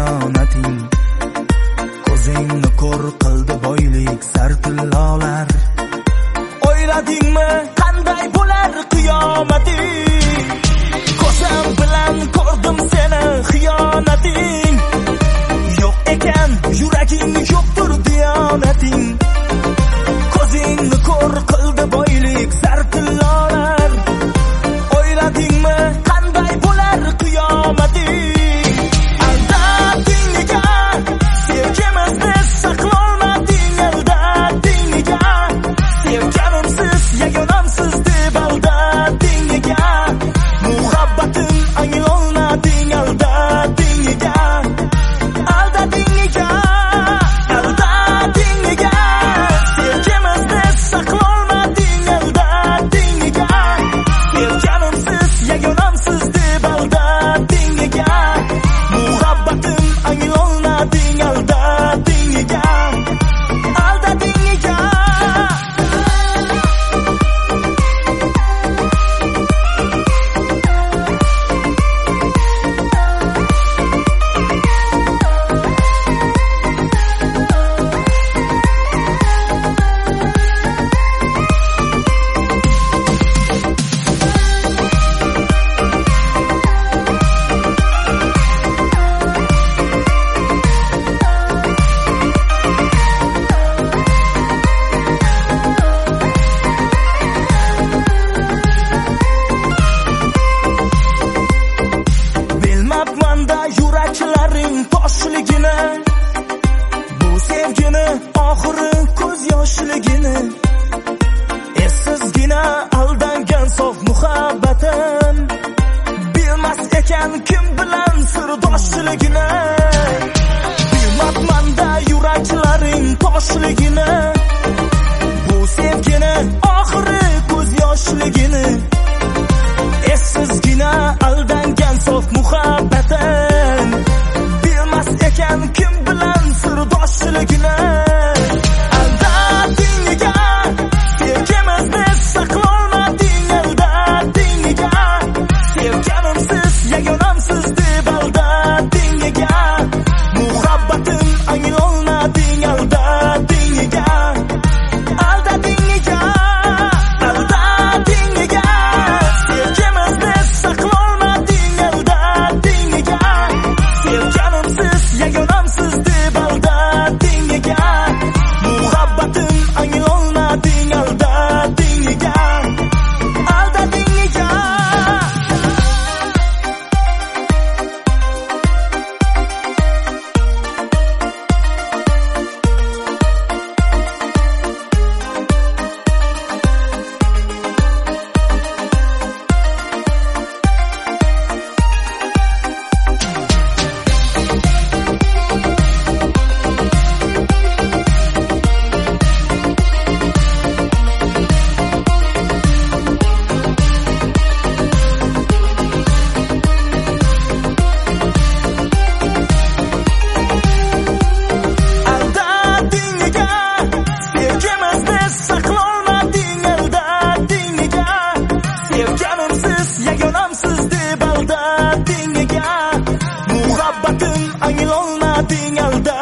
xiyonating. Ko'zingni ko'r qildi boylik sartillolar. O'yladingmi qanday bo'lar qiyomating? Ko'zim bilan ko'rdim seni xiyonating. Yo'q ekan yuraging, yo'qdir diyonating. Ko'zingni ko'r qildi boylik sartillolar. O'yladingmi qanday bo'lar qiyomating? Aldading nega sevgimizni saqlolmading? Aldading nega sevganimsiz yagonamsiz deb aldading nega? Muhabbatim anglolmading? Aldading nega? Aldading nega? Aldading nega sevgimizni saqlolmading? Aldading nega sevganimsiz yagonamsiz deb aldading nega? Muhabbatim anglolmading? Aldading nega? Aldading nega? Bilmabmanda yuraklaring toshligini, bu sevgini oxiri ko'z yoshligini. Essizgina aldangan sof muhabbatim, bilmas ekan kim bilan sirdoshligini. Bilmabmanda yuraklaring toshligini, bu sevgini oxiri ko'z yoshligini. Essizgina aldangan sof muhabbatim, bilmas ekan kim bilan sirdoshligini. Aldading nega sevgimizni saqlolmading? Aldading nega sevganimsiz yagonamsiz deb aldading nega? Muhabbatim anglolmading? Aldading nega? Aldading nega? Aldading nega sevgimizni saqlolmading? Aldading nega sevganimsiz yagonamsiz deb aldading nega? Muhabbatim anglolmading? Aldading nega? Aldading nega? Aldading nega sevgimizni saqlolmading? Aldading nega sevganimsiz yagonamsiz deb aldading nega? Muhabbatim anglolmading? Aldading